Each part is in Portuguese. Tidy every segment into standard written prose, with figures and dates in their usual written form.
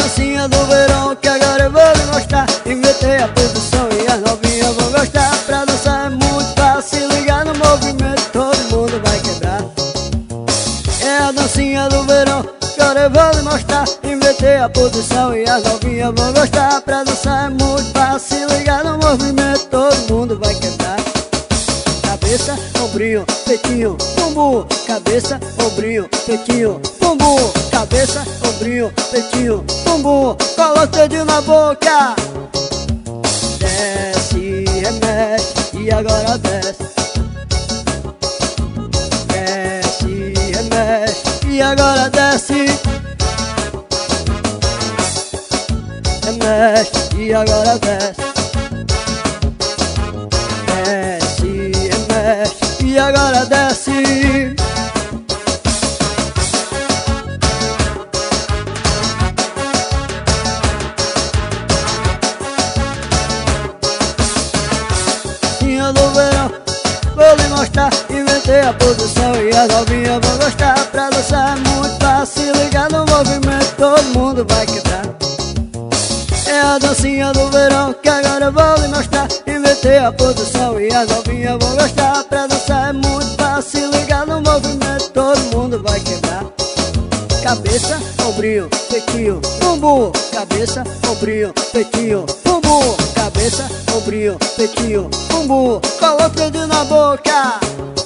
dancinha do verão que agora eu vou lhe mostrar. Inventei a posição e as novinhas vão gostar. Pra dançar é muito fácil, se ligar no movimento, todo mundo vai quebrar. É a dancinha do verão que agora eu vou lhe mostrar. Inventei a posição e as novinhas vão gostar. Pra dançar é muito fácil, se ligar no movimento, todo mundo vai quebrar. Cabeça, ombrinho, peitinho, bumbum. Cabeça, ombrinho, peitinho, bumbum. Cabeça, ombrinho, peitinho, bumbum. Coloca o dedinho na boca. Desce, remexe e agora desce. Desce, remexe e agora desce. Remexe e agora desce. E agora desce. Dancinha do verão, vou lhe mostrar. Inventei a posição e as novinhas vão gostar. Pra dançar é muito fácil, se ligar no movimento, todo mundo vai quebrar. É a dancinha do verão que agora eu vou lhe mostrar. Inventei a posição e as novinhas vão gostar. Pra dançar é muito fácil, se ligar no movimento, todo mundo vai quebrar. Cabeça, ombrinho, peitinho, bumbum. Cabeça, ombrinho, peitinho, bumbum. Cabeça, ombrinho, peitinho, bumbum. Coloca o dedo na boca.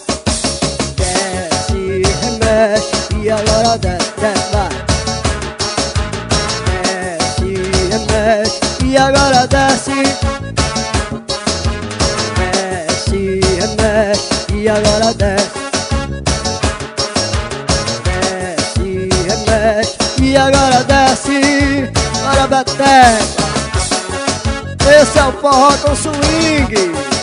Desce, remexe e agora desce, desce, vai. Desce, e agora desce. Desce, remexe e agora desce. Desce, remexe e agora desce. Bora, Beteca. Esse é o forró com swing.